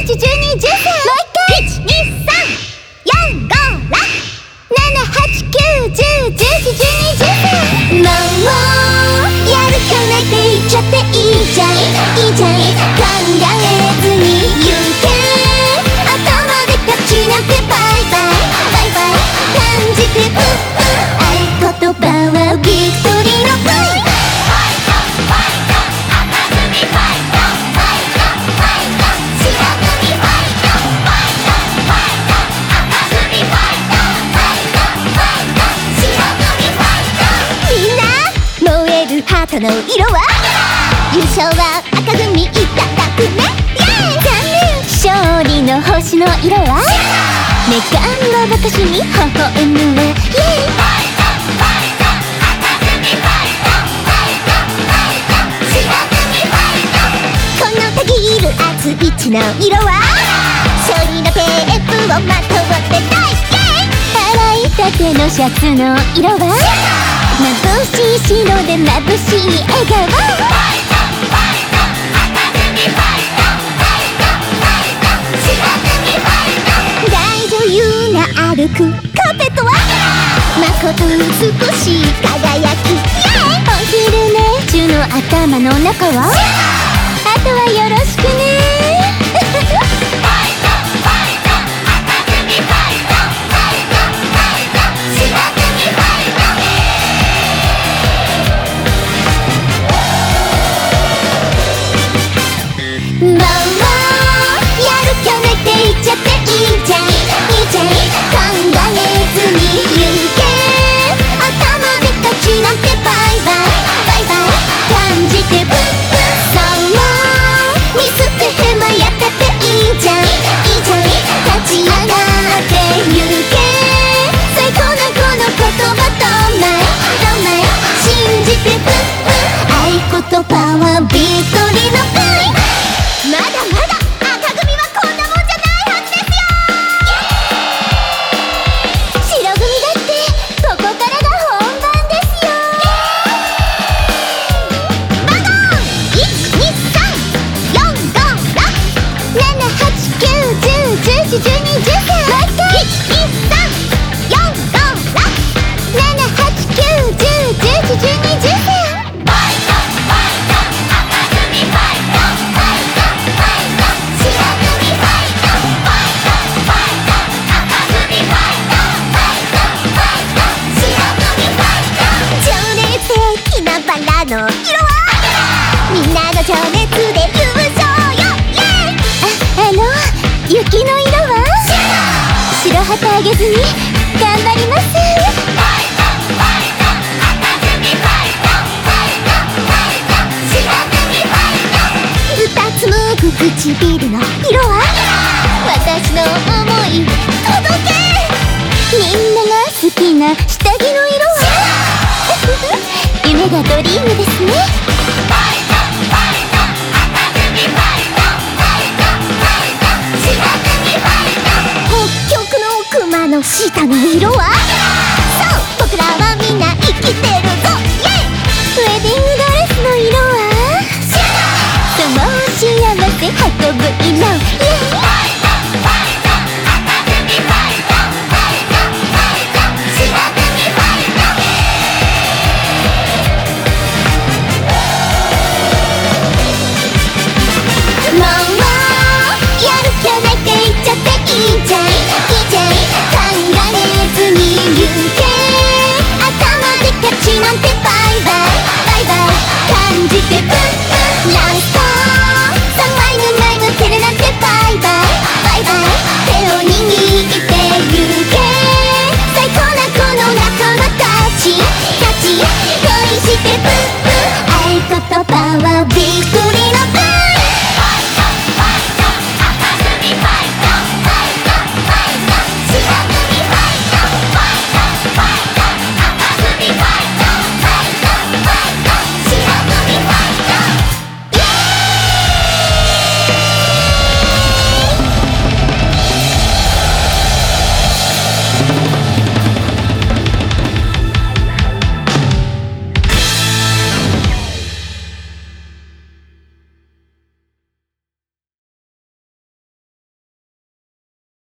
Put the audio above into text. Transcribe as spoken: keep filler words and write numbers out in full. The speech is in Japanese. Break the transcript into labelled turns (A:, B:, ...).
A: じゅういちじゅうにじゅうさん。もう一回。いちにさんよんごろくななはちきゅうじゅうじゅういちじゅうにじゅうさん。もうやる気ないって言っちゃっていいじゃんいいじゃん。考えずに言うけ頭で勝ちなんてバイバイバイバイ感じてブッブッ合言葉はビクトリーの声。ハートの色は優勝は赤組いただくね。残念勝利の星の色は女神は私に微笑むわ。イエイこのたぎる熱い血の色は勝利のテープをまとってたい。洗いたてのシャツの色は眩しい白で眩しい笑顔。大女優が歩くカーペットはまこと美しい輝き。お昼寝中の頭の中はあとはよろしくね。もうやる気ないって言っちゃっていいじゃんいいじゃん。考えずに言うけ頭で勝ちなんてバイバイバイバイ感じてブッブッ。そうミスってへまやったっていいじゃんいいじゃん。立ち上がって言うけ最高なこの言葉どんないどんない信じてブッブッ合言葉はビクトリーの声。まだまだ赤組はこんなもんじゃないはずですよ。白組だってここからが本番ですよ。バゴン いちにさんよんごろくななはちきゅうじゅうじゅういちじゅうにじゅうさん。もう一回。いちにさんよんごろくななはちきゅうじゅうじゅういちじゅうにじゅうさん。バラの色はみんなの情熱で優勝よイエーイ。あ、あの雪の色は白旗あげずに頑張ります。二つむく唇の色は私の想い届け。みんなが好きな下着の色は夢がドリームですね。北極の熊の下の色はそう僕らはみんな生きてるぞイエイ。ウェディングドレスの色はその幸せ運ぶ色イエイ。なんてバイバイバイバイ感じてブッブッラストさんまいのないのてるなんてバイバイバイバイ手を握ってゆけ最高なこの仲間たちたち恋してブッブッ合言葉はビッグ